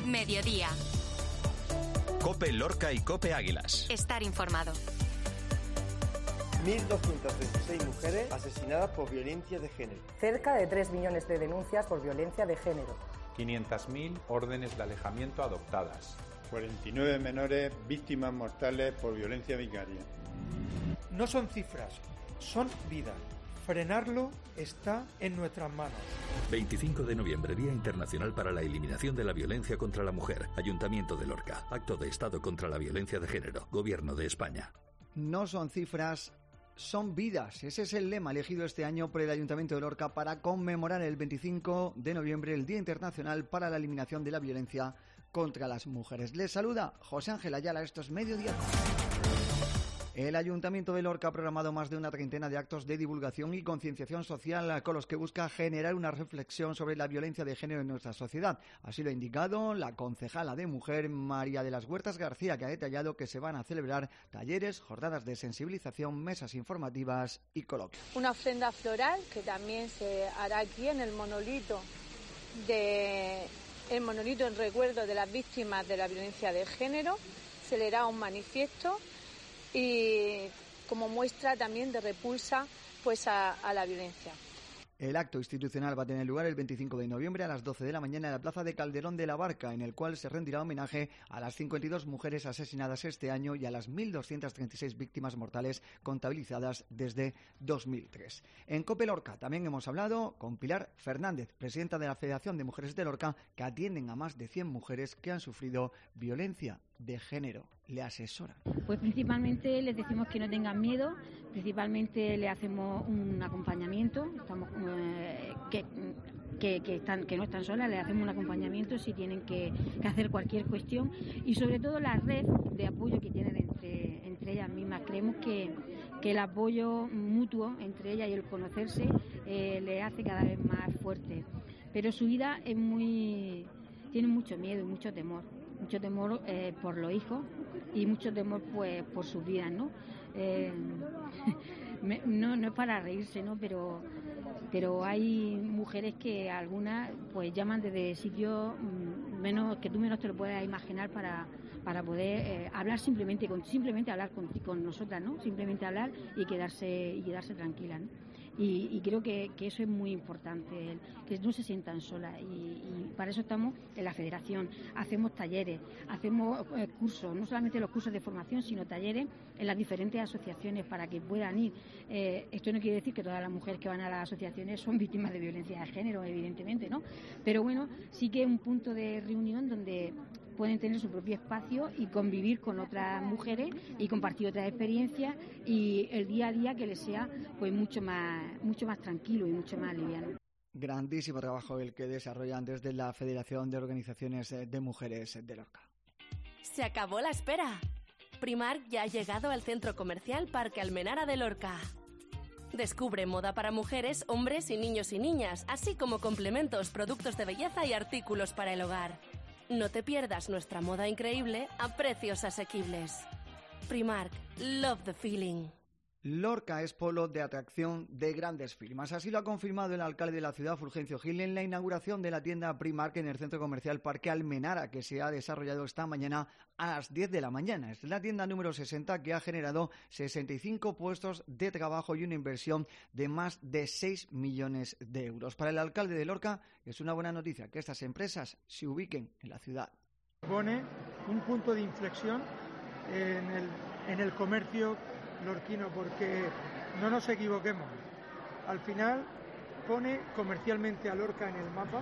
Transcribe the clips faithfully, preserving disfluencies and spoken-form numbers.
Mediodía. COPE Lorca y COPE Águilas. Estar informado. mil doscientas veintiséis mujeres asesinadas por violencia de género. Cerca de tres millones de denuncias por violencia de género. quinientas mil órdenes de alejamiento adoptadas. cuarenta y nueve menores víctimas mortales por violencia vicaria. No son cifras, son vidas. Frenarlo está en nuestras manos. veinticinco de noviembre, Día Internacional para la Eliminación de la Violencia contra la Mujer. Ayuntamiento de Lorca. Acto de Estado contra la Violencia de Género. Gobierno de España. No son cifras, son vidas. Ese es el lema elegido este año por el Ayuntamiento de Lorca para conmemorar el veinticinco de noviembre el Día Internacional para la Eliminación de la Violencia contra las Mujeres. Les saluda José Ángel Ayala, esto es Mediodía. El Ayuntamiento de Lorca ha programado más de una treintena de actos de divulgación y concienciación social con los que busca generar una reflexión sobre la violencia de género en nuestra sociedad. Así lo ha indicado la concejala de Mujer, María de las Huertas García, que ha detallado que se van a celebrar talleres, jornadas de sensibilización, mesas informativas y coloquios. Una ofrenda floral que también se hará aquí en el monolito de el monolito en recuerdo de las víctimas de la violencia de género. Se leerá un manifiesto y como muestra también de repulsa pues a, a la violencia. El acto institucional va a tener lugar el veinticinco de noviembre a las doce de la mañana en la plaza de Calderón de la Barca, en el cual se rendirá homenaje a las cincuenta y dos mujeres asesinadas este año y a las mil doscientas treinta y seis víctimas mortales contabilizadas desde dos mil tres. En COPE Lorca también hemos hablado con Pilar Fernández, presidenta de la Federación de Mujeres de Lorca, que atienden a más de cien mujeres que han sufrido violencia de género. Le asesoran. Pues principalmente les decimos que no tengan miedo, principalmente le hacemos un acompañamiento, estamos, eh, que, que, que, están, que no están solas, les hacemos un acompañamiento si tienen que, que hacer cualquier cuestión y sobre todo la red de apoyo que tienen entre, entre ellas mismas. Creemos que, que el apoyo mutuo entre ellas y el conocerse eh, le hace cada vez más fuerte. Pero su vida es muy, tiene mucho miedo y mucho temor. Mucho temor eh, por los hijos y mucho temor pues por sus vidas, ¿no? Eh, me, no, no es para reírse, ¿no? Pero, pero hay mujeres que algunas pues llaman desde sitios menos que tú menos te lo puedas imaginar para, para poder eh, hablar simplemente con simplemente hablar con, con nosotras, ¿no? Simplemente hablar y quedarse y quedarse tranquila, ¿no? Y, y creo que, que eso es muy importante, el, que no se sientan solas y, y para eso estamos en la federación, hacemos talleres, hacemos eh, cursos, no solamente los cursos de formación, sino talleres en las diferentes asociaciones para que puedan ir. Eh, esto no quiere decir que todas las mujeres que van a las asociaciones son víctimas de violencia de género, evidentemente, ¿no? Pero bueno, sí que es un punto de reunión donde pueden tener su propio espacio y convivir con otras mujeres y compartir otras experiencias y el día a día que les sea pues mucho más mucho más tranquilo y mucho más liviano. Grandísimo trabajo el que desarrollan desde la Federación de Organizaciones de Mujeres de Lorca. Se acabó la espera. Primark ya ha llegado al centro comercial Parque Almenara de Lorca. Descubre moda para mujeres, hombres y niños y niñas, así como complementos, productos de belleza y artículos para el hogar. No te pierdas nuestra moda increíble a precios asequibles. Primark, love the feeling. Lorca es polo de atracción de grandes firmas. Así lo ha confirmado el alcalde de la ciudad, Fulgencio Gil, en la inauguración de la tienda Primark en el centro comercial Parque Almenara, que se ha desarrollado esta mañana a las diez de la mañana. Es la tienda número sesenta que ha generado sesenta y cinco puestos de trabajo y una inversión de más de seis millones de euros. Para el alcalde de Lorca es una buena noticia que estas empresas se ubiquen en la ciudad. Pone un punto de inflexión en el, en el comercio lorquino, porque no nos equivoquemos, al final pone comercialmente a Lorca en el mapa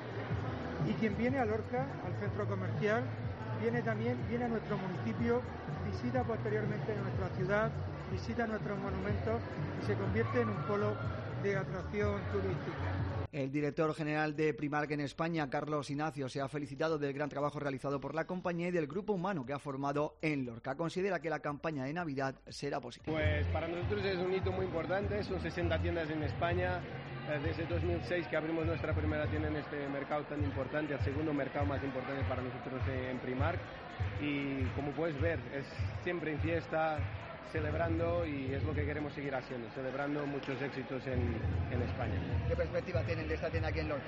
y quien viene a Lorca, al centro comercial, viene también, viene a nuestro municipio, visita posteriormente nuestra ciudad, visita nuestros monumentos y se convierte en un polo de atracción turística. El director general de Primark en España, Carlos Ignacio, se ha felicitado del gran trabajo realizado por la compañía y del grupo humano que ha formado en Lorca. Considera que la campaña de Navidad será positiva. Pues para nosotros es un hito muy importante, son sesenta tiendas en España, desde dos mil seis que abrimos nuestra primera tienda en este mercado tan importante, el segundo mercado más importante para nosotros en Primark, y como puedes ver es siempre en fiesta, celebrando, y es lo que queremos seguir haciendo, celebrando muchos éxitos en, en España. ¿Qué perspectiva tienen de esta tienda aquí en Lorca?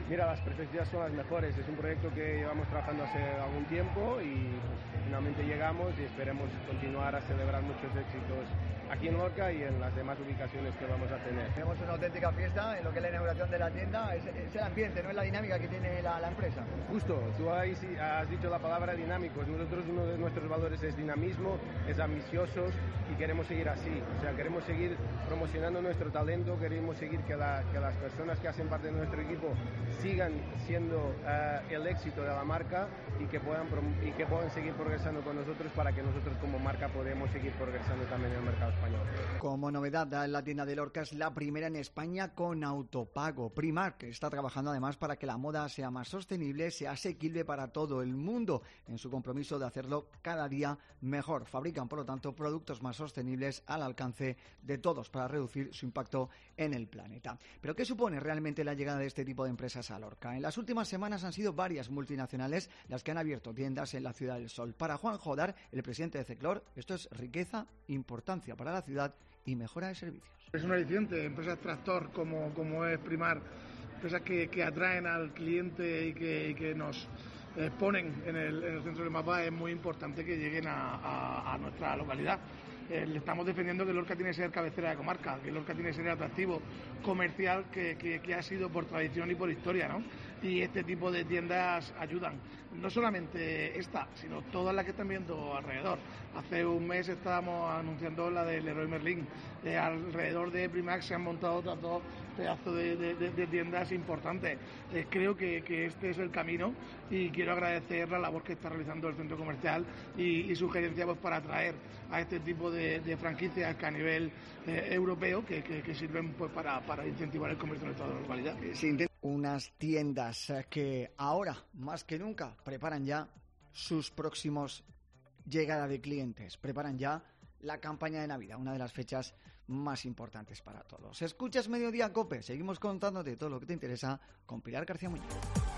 Mira, las perspectivas son las mejores. Es un proyecto que llevamos trabajando hace algún tiempo y pues, finalmente llegamos y esperemos continuar a celebrar muchos éxitos aquí en Lorca y en las demás ubicaciones que vamos a tener. Tenemos una auténtica fiesta en lo que es la inauguración de la tienda. Es, es el ambiente, no es la dinámica que tiene la, la empresa. Justo, tú ahí sí has dicho la palabra dinámicos. Nosotros uno de nuestros valores es dinamismo, es ambiciosos y queremos seguir así. O sea, queremos seguir promocionando nuestro talento, queremos seguir que, la, que las personas que hacen parte de nuestro equipo sigan siendo uh, el éxito de la marca y que puedan y que puedan seguir progresando con nosotros para que nosotros como marca podamos seguir progresando también en el mercado español. Como novedad, la tienda de Lorca es la primera en España con autopago. Primark está trabajando además para que la moda sea más sostenible, sea asequible para todo el mundo, en su compromiso de hacerlo cada día mejor. Fabrican, por lo tanto, productos más sostenibles al alcance de todos para reducir su impacto en el planeta. ¿Pero qué supone realmente la llegada de este tipo de empresas a Lorca? En las últimas semanas han sido varias multinacionales las que han abierto tiendas en la Ciudad del Sol. Para Juan Jodar, el presidente de Ceclor, esto es riqueza, importancia para la ciudad y mejora de servicios. Es un aliciente, empresas tractor como, como es Primark, empresas que, que atraen al cliente y que, y que nos eh, ponen en el, en el centro del mapa, es muy importante que lleguen a, a, a nuestra localidad. Eh, le estamos defendiendo que Lorca tiene que ser cabecera de comarca, que Lorca tiene que ser el atractivo comercial que, que, que ha sido por tradición y por historia, ¿no? Y este tipo de tiendas ayudan, no solamente esta, sino todas las que están viendo alrededor. Hace un mes estábamos anunciando la del Leroy Merlin, eh, alrededor de Primark se han montado otras dos pedazos de, de, de, de tiendas importantes. Eh, creo que, que este es el camino y quiero agradecer la labor que está realizando el centro comercial y, y sugerencias pues, para atraer a este tipo de, de franquicias que a nivel eh, europeo que, que, que sirven pues, para, para incentivar el comercio en nuestra localidad. Sí, unas tiendas que ahora, más que nunca, preparan ya sus próximos llegadas de clientes, preparan ya la campaña de Navidad, una de las fechas más importantes para todos. Escuchas Mediodía COPE, seguimos contándote todo lo que te interesa con Pilar García Muñoz.